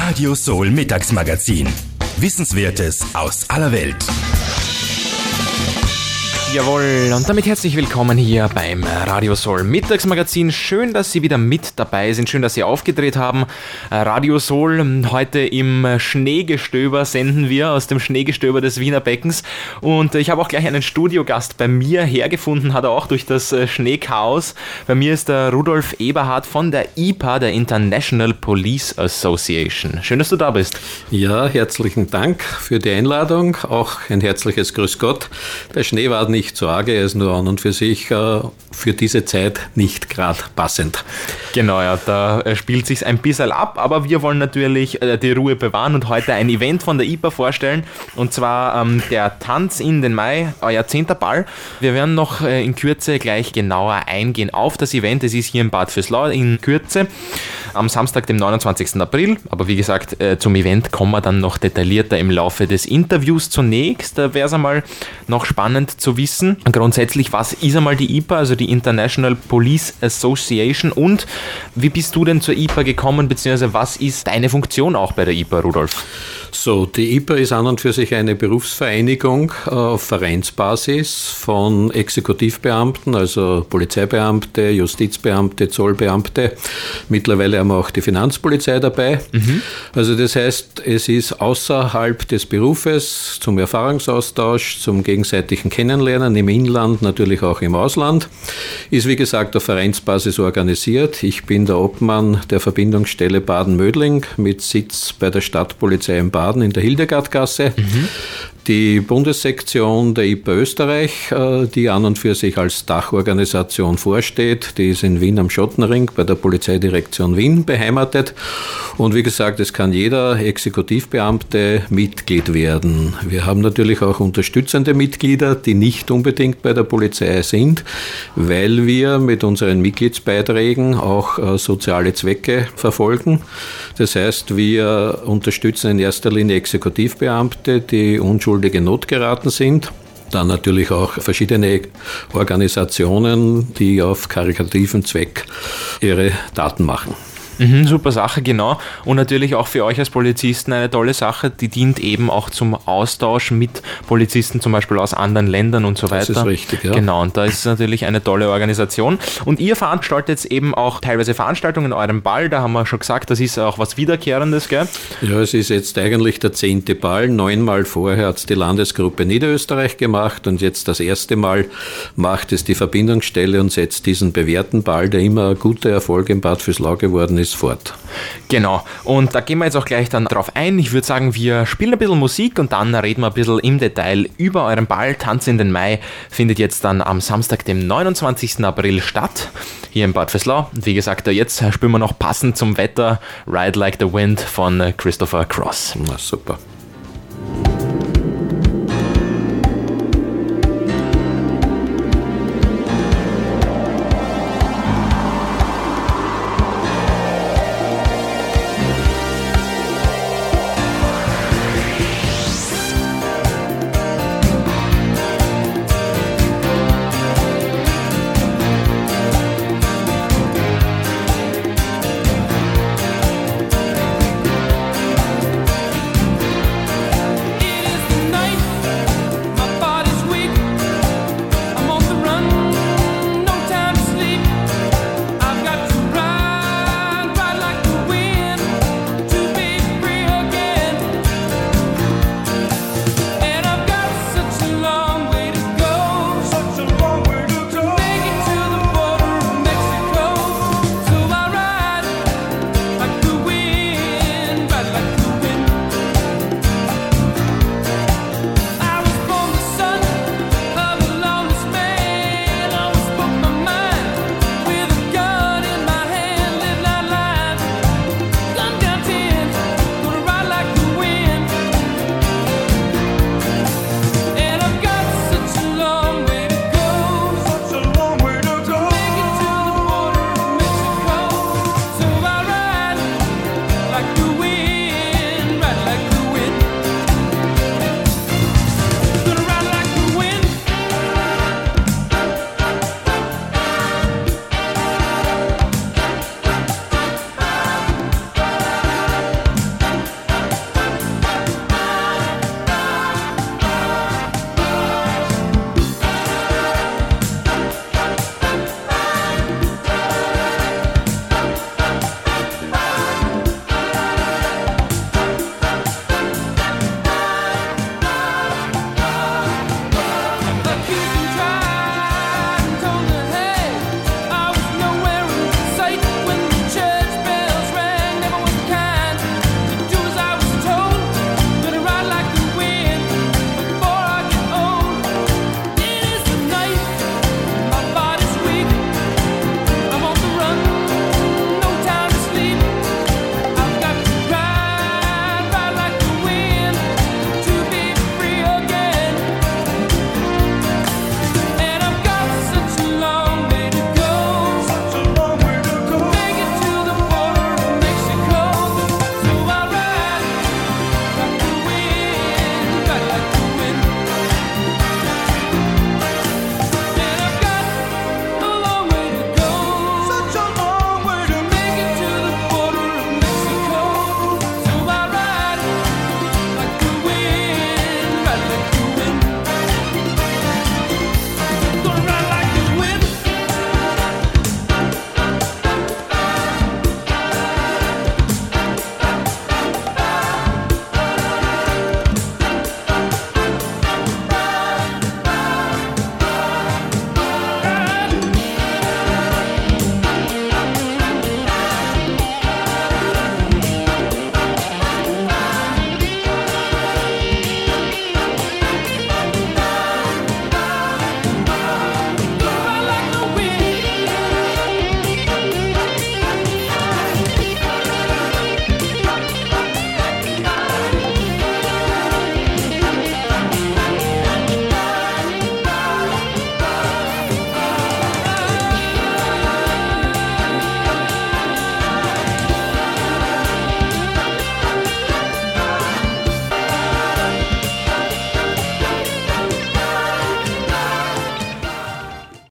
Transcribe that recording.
Radio Soul Mittagsmagazin. Wissenswertes aus aller Welt. Jawohl, und damit herzlich willkommen hier beim Radio Soul Mittagsmagazin. Schön, dass Sie wieder mit dabei sind, schön, dass Sie aufgedreht haben. Radio Soul, heute im Schneegestöber senden wir, aus dem Schneegestöber des Wiener Beckens. Und ich habe auch gleich einen Studiogast bei mir hergefunden, hat er auch durch das Schneechaos. Bei mir ist der Rudolf Eberhardt von der IPA, der International Police Association. Schön, dass du da bist. Ja, herzlichen Dank für die Einladung. Auch ein herzliches Grüß Gott. Der Schnee war nicht so arg, er ist nur an und für sich für diese Zeit nicht gerade passend. Genau, ja, da spielt sich's ein bisschen ab, aber wir wollen natürlich die Ruhe bewahren und heute ein Event von der IPA vorstellen, und zwar der Tanz in den Mai, euer 10. Ball. Wir werden noch in Kürze gleich genauer eingehen auf das Event. Es ist hier in Bad Vöslau in Kürze am Samstag, dem 29. April, aber wie gesagt, zum Event kommen wir dann noch detaillierter im Laufe des Interviews. Zunächst wäre es einmal noch spannend zu wissen, grundsätzlich, was ist einmal die IPA, also die International Police Association, und wie bist du denn zur IPA gekommen, beziehungsweise was ist deine Funktion auch bei der IPA, Rudolf? So, die IPA ist an und für sich eine Berufsvereinigung auf Vereinsbasis von Exekutivbeamten, also Polizeibeamte, Justizbeamte, Zollbeamte. Mittlerweile haben wir auch die Finanzpolizei dabei. Also das heißt, es ist außerhalb des Berufes zum Erfahrungsaustausch, zum gegenseitigen Kennenlernen im Inland, natürlich auch im Ausland. Ist wie gesagt auf Vereinsbasis organisiert. Ich bin der Obmann der Verbindungsstelle Baden-Mödling mit Sitz bei der Stadtpolizei in Baden in der Hildegardgasse. Die Bundessektion der IPA Österreich, die an und für sich als Dachorganisation vorsteht, die ist in Wien am Schottenring bei der Polizeidirektion Wien beheimatet. Und wie gesagt, es kann jeder Exekutivbeamte Mitglied werden. Wir haben natürlich auch unterstützende Mitglieder, die nicht unbedingt bei der Polizei sind, weil wir mit unseren Mitgliedsbeiträgen auch soziale Zwecke verfolgen. Das heißt, wir unterstützen in erster Linie Exekutivbeamte, die unschuldige Not geraten sind. Dann natürlich auch verschiedene Organisationen, die auf karitativen Zweck ihre Taten machen. Super Sache, genau. Und natürlich auch für euch als Polizisten eine tolle Sache, die dient eben auch zum Austausch mit Polizisten, zum Beispiel aus anderen Ländern und so weiter. Das ist richtig, ja. Genau, und da ist es natürlich eine tolle Organisation. Und ihr veranstaltet eben auch teilweise Veranstaltungen in eurem Ball, da haben wir schon gesagt, das ist auch was Wiederkehrendes, gell? Ja, es ist jetzt eigentlich der 10. Ball. 9-mal vorher hat es die Landesgruppe Niederösterreich gemacht und jetzt das erste Mal macht es die Verbindungsstelle und setzt diesen bewährten Ball, der immer ein guter Erfolg in Bad Vöslau geworden ist, fort. Genau, und da gehen wir jetzt auch gleich dann drauf ein. Ich würde sagen, wir spielen ein bisschen Musik und dann reden wir ein bisschen im Detail über euren Ball. Tanz in den Mai findet jetzt dann am Samstag, dem 29. April statt, hier in Bad Vöslau. Und wie gesagt, jetzt spielen wir noch passend zum Wetter Ride Like the Wind von Christopher Cross. Na super.